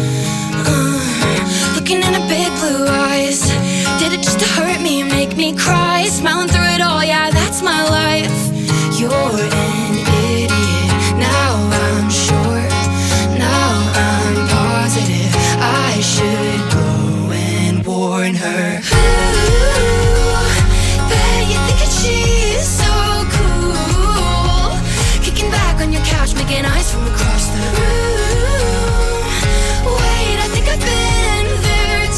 Looking in her big blue eyes. Did it just to hurt me and make me cry? Smiling through it all, yeah, that's my life. You're an idiot, now I'm sure. Now I'm positive I should go and warn her. Ooh, bet you think that she's so cool. Kicking back on your couch, making eyes from across the room. Wait, I think I've been there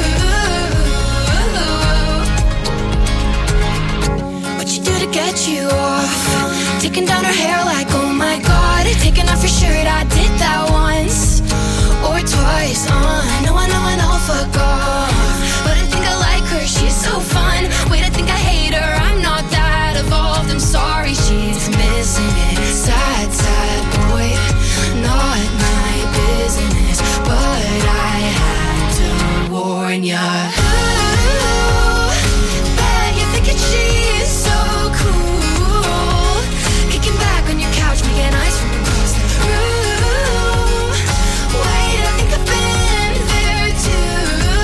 too. What you do to get you off? Taking down her hair like, oh my god. Taking off your shirt, I did that once or twice. I know, fuck off. But I think I like her, she's so fun. Wait, I think I hate her, I'm not that evolved. I'm sorry, she's missing it. Sad, sad boy, not my business. But I had to warn ya. Ooh, bet you're thinking she's so cool. Kicking back on your couch, making eyes from across the room. Wait, I think I've been there too.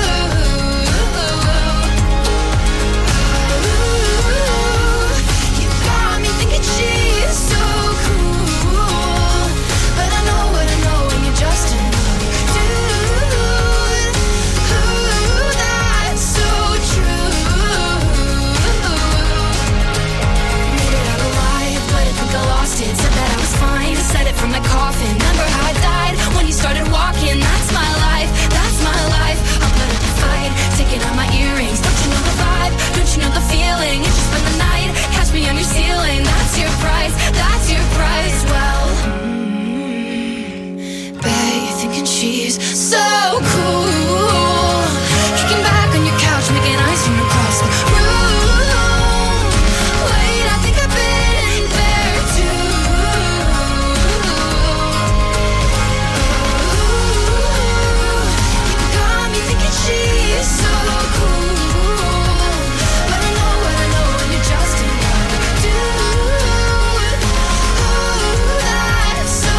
Ooh, you got me thinking she's so cool. But I know what I know, and you're just another dude. Ooh, that's so true. Made it out alive, but I think I lost it. Said that I was fine, said it from my coffin. Remember how I died when you started walking? That's my life, that's my life. I'll put up a fight, taking out my earrings. Don't you know the vibe? Don't you know the feeling? It's just spend the night, catch me on your ceiling. That's your price, that's your price. Well, bet you're thinking she's so cool. Kicking back on your couch, making eyes from across the room. Wait, I think I've been there too. You got me thinking she's so cool. But I know what I know, and you're just another dude. Ooh, that's so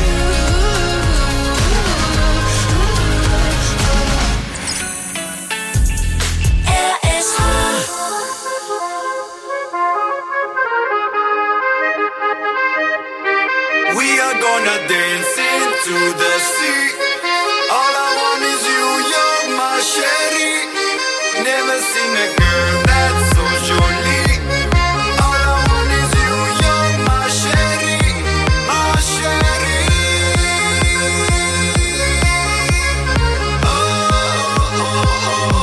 We are gonna dance into the sea. All I want is you, you're my sherry. Never seen a girl that's so jolie. All I want is you, you're my sherry, my sherry. Oh, oh, oh.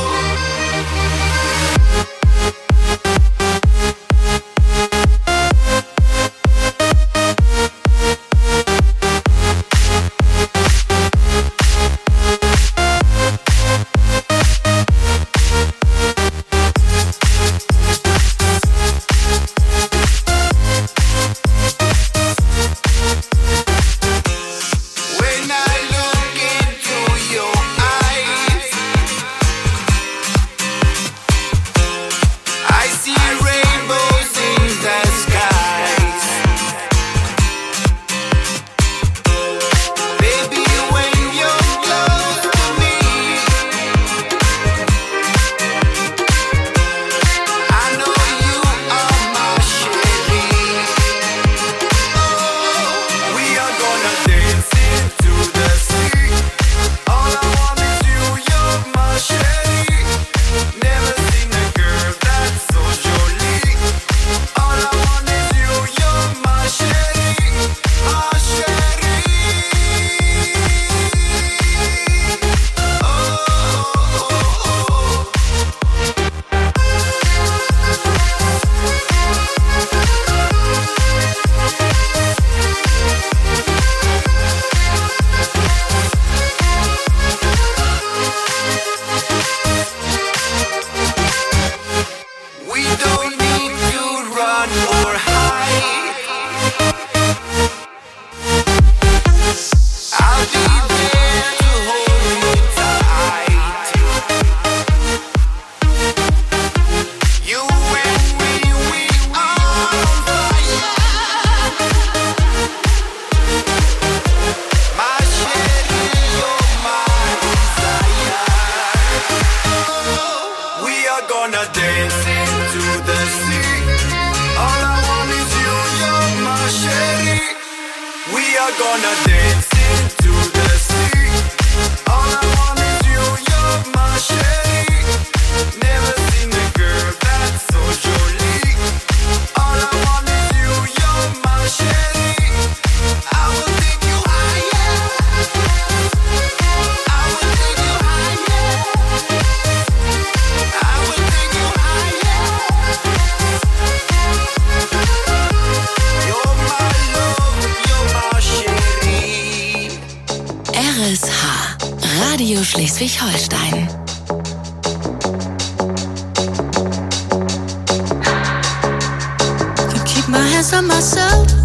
gonna dance into the sea. All I want is you, you're my sherry. We are gonna dance into the sea. All I want is you, you're my sherry. Never seen a girl that's so jolie. All I want is you, you're my sherry. I will take you higher. I will take you higher. I will take you higher. You're my love, you're my sherry. RSH, Radio Schleswig-Holstein. Keep my hands on myself.